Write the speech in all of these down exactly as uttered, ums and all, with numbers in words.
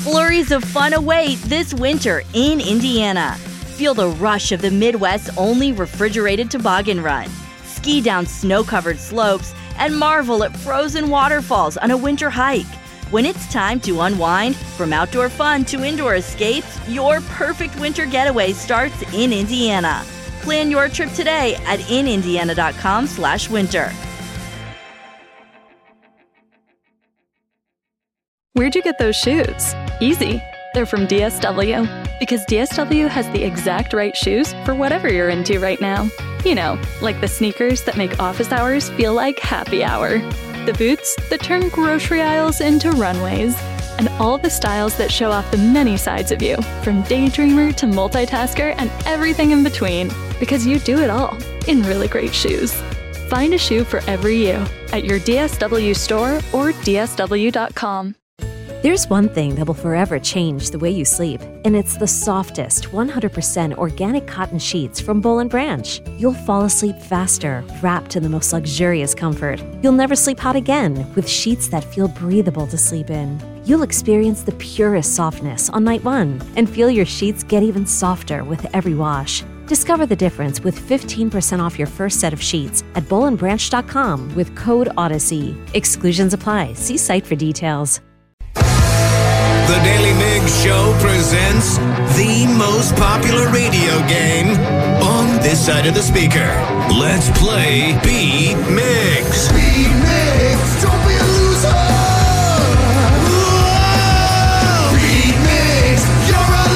Flurries of fun await this winter in Indiana. Feel the rush of the Midwest's only refrigerated toboggan run. Ski down snow-covered slopes and marvel at frozen waterfalls on a winter hike. When it's time to unwind, from outdoor fun to indoor escapes, your perfect winter getaway starts in Indiana. Plan your trip today at in indiana dot com slash winter. Where'd you get those shoes? Easy. They're from D S W. Because D S W has the exact right shoes for whatever you're into right now. You know, like the sneakers that make office hours feel like happy hour. The boots that turn grocery aisles into runways. And all the styles that show off the many sides of you, from daydreamer to multitasker and everything in between. Because you do it all in really great shoes. Find a shoe for every you at your D S W store or D S W dot com. There's one thing that will forever change the way you sleep, and it's the softest, one hundred percent organic cotton sheets from Boll and Branch. You'll fall asleep faster, wrapped in the most luxurious comfort. You'll never sleep hot again with sheets that feel breathable to sleep in. You'll experience the purest softness on night one and feel your sheets get even softer with every wash. Discover the difference with fifteen percent off your first set of sheets at boll and branch dot com with code Odyssey. Exclusions apply. See site for details. The Daily Migs Show presents the most popular radio game on this side of the speaker. Let's play Beat Migs. Beat Migs, don't be a loser. Whoa! Beat Migs, you're a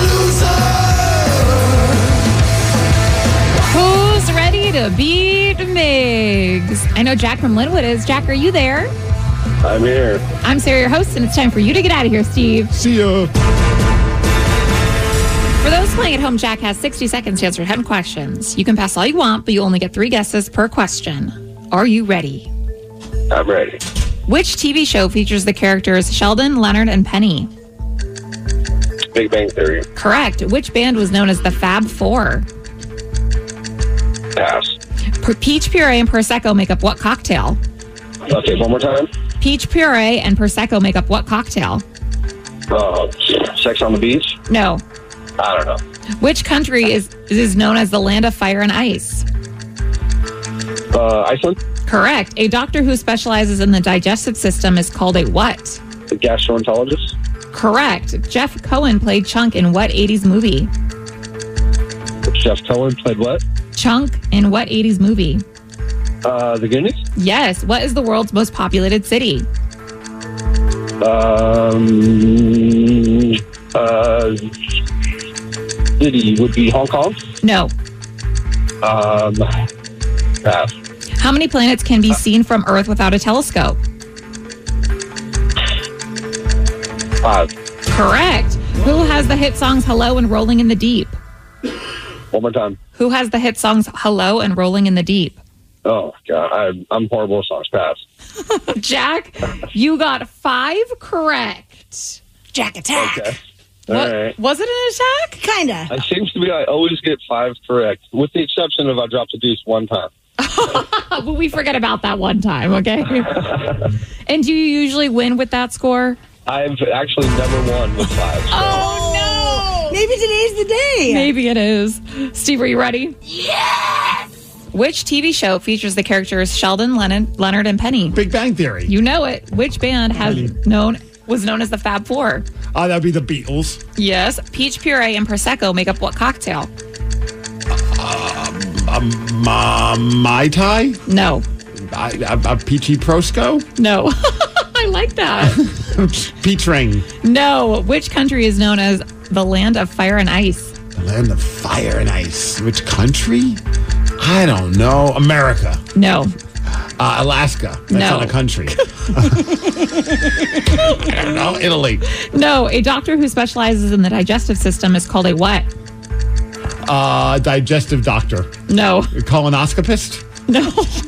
loser. Who's ready to beat Migs? I know Jack from Linwood is. Jack, are you there? I'm here. I'm Sarah, your host, and it's time for you to get out of here, Steve. See ya. For those playing at home, Jack has sixty seconds to answer ten questions. You can pass all you want, but you only get three guesses per question. Are you ready? I'm ready. Which T V show features the characters Sheldon, Leonard, and Penny? Big Bang Theory. Correct. Which band was known as the Fab Four? Pass. Per- Peach puree and Prosecco make up what cocktail? Okay, one more time. Peach puree and Prosecco make up what cocktail? Uh, Sex on the Beach? No. I don't know. Which country is is known as the land of fire and ice? Uh, Iceland? Correct. A doctor who specializes in the digestive system is called a what? The gastroenterologist? Correct. Jeff Cohen played Chunk in what eighties movie? Jeff Cohen played what? Chunk in what eighties movie? Uh, the Goonies? Yes. What is the world's most populated city? Um, uh, city would be Hong Kong? No. Um, pass. How many planets can be seen from Earth without a telescope? Five. Correct. Who has the hit songs Hello and Rolling in the Deep? One more time. Who has the hit songs Hello and Rolling in the Deep? Oh, God. I, I'm horrible at songs. Pass. Jack, you got five correct. Jack attack. Okay. All What, right. was it an attack? Kinda. It seems to be I always get five correct, with the exception of I dropped a deuce one time. But we forget about that one time, okay? And do you usually win with that score? I've actually never won with five. So. Oh, no! Maybe today's the day. Maybe it is. Steve, are you ready? Yes! Which T V show features the characters Sheldon, Leonard, Leonard, and Penny? Big Bang Theory. You know it. Which band has known was known as the Fab Four? Uh, that'd be the Beatles. Yes. Peach puree and Prosecco make up what cocktail? Um, um, uh, Mai Tai? No. I, a, a Peachy Prosco? No. I like that. Peach Ring. No. Which country is known as the land of fire and ice? The land of fire and ice. Which country? I don't know. America. No. Uh, Alaska. That's No. not a country. I don't know. Italy. No. A doctor who specializes in the digestive system is called a what? Uh, digestive doctor. No. A colonoscopist? No.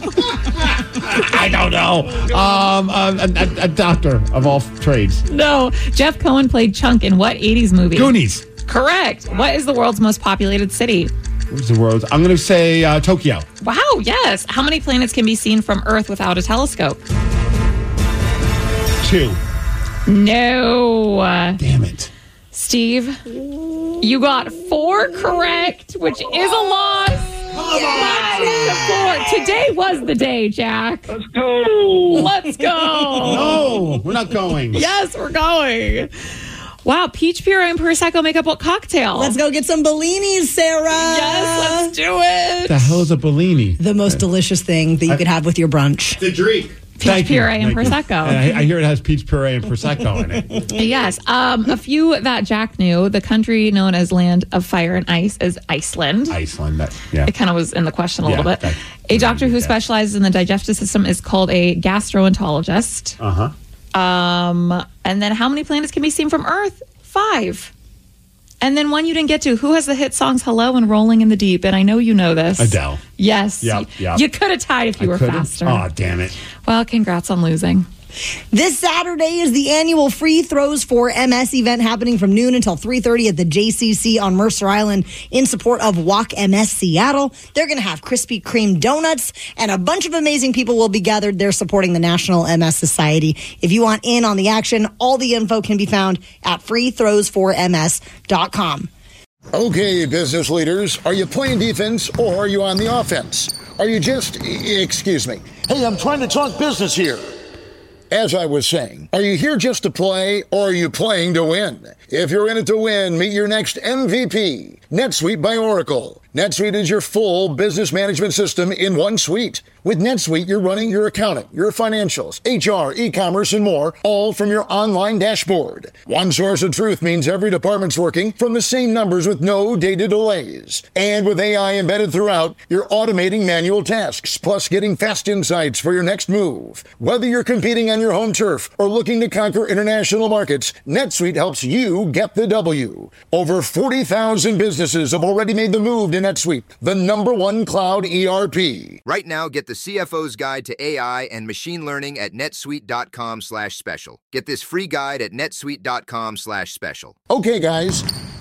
I don't know. Um, a, a, a doctor of all trades. No. Jeff Cohen played Chunk in what eighties movie? Goonies. Correct. What is the world's most populated city? What's the world? I'm going to say uh, Tokyo. Wow, yes. How many planets can be seen from Earth without a telescope? Two. No. Damn it. Steve, you got four correct, which is a loss. Five to four. Today was the day, Jack. Let's go. Let's go. No, we're not going. Yes, we're going. Wow, peach puree and Prosecco make up what cocktail? Let's go get some Bellinis, Sarah. Yes, let's do it. The hell is a Bellini? The most delicious thing that you could have with your brunch. The drink. Peach Thank you. puree and Thank you. Prosecco. I, I hear it has peach puree and Prosecco in it. Yes. Um, a few that Jack knew. The country known as Land of Fire and Ice is Iceland. Iceland. That, yeah. It kind of was in the question a Yeah, little bit. that- a doctor who that. specializes in the digestive system is called a gastroenterologist. Uh-huh. Um, and then how many planets can be seen from Earth? Five. And then one you didn't get to. Who has the hit songs Hello and Rolling in the Deep? And I know you know this. Adele. Yes. Yep, yep. You could have tied if you I were could've? faster. Oh, damn it. Well, congrats on losing. This Saturday is the annual Free Throws for M S event happening from noon until three thirty at the J C C on Mercer Island in support of Walk M S Seattle. They're going to have Krispy Kreme donuts, and a bunch of amazing people will be gathered there supporting the National M S Society. If you want in on the action, all the info can be found at free throws for m s dot com. Okay, business leaders, are you playing defense or are you on the offense? Are you just, excuse me, hey, I'm trying to talk business here. As I was saying, are you here just to play or are you playing to win? If you're in it to win, meet your next M V P, NetSuite by Oracle. NetSuite is your full business management system in one suite. With NetSuite, you're running your accounting, your financials, H R, e-commerce, and more, all from your online dashboard. One source of truth means every department's working from the same numbers with no data delays. And with A I embedded throughout, you're automating manual tasks, plus getting fast insights for your next move. Whether you're competing on your home turf or looking to conquer international markets, NetSuite helps you get the W. Over forty thousand businesses have already made the move to NetSuite, the number one cloud E R P. Right now, get the C F O's Guide to A I and Machine Learning at netsuite.com slash special. Get this free guide at netsuite.com slash special. Okay, guys.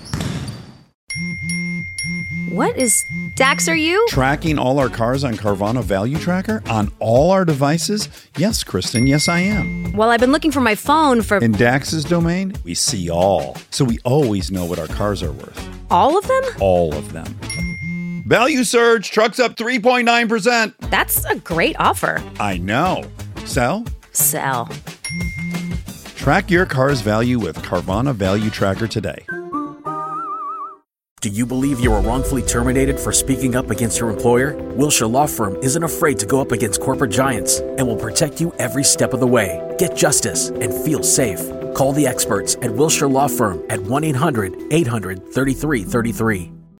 What is Dax, are you? Tracking all our cars on Carvana Value Tracker on all our devices? Yes, Kristen, yes, I am. Well, I've been looking for my phone for... In Dax's domain, we see all. So we always know what our cars are worth. All of them? All of them. Value surge, trucks up three point nine percent. That's a great offer. I know. Sell? Sell. Track your car's value with Carvana Value Tracker today. Do you believe you were wrongfully terminated for speaking up against your employer? Wilshire Law Firm isn't afraid to go up against corporate giants and will protect you every step of the way. Get justice and feel safe. Call the experts at Wilshire Law Firm at one eight hundred eight hundred thirty-three thirty-three.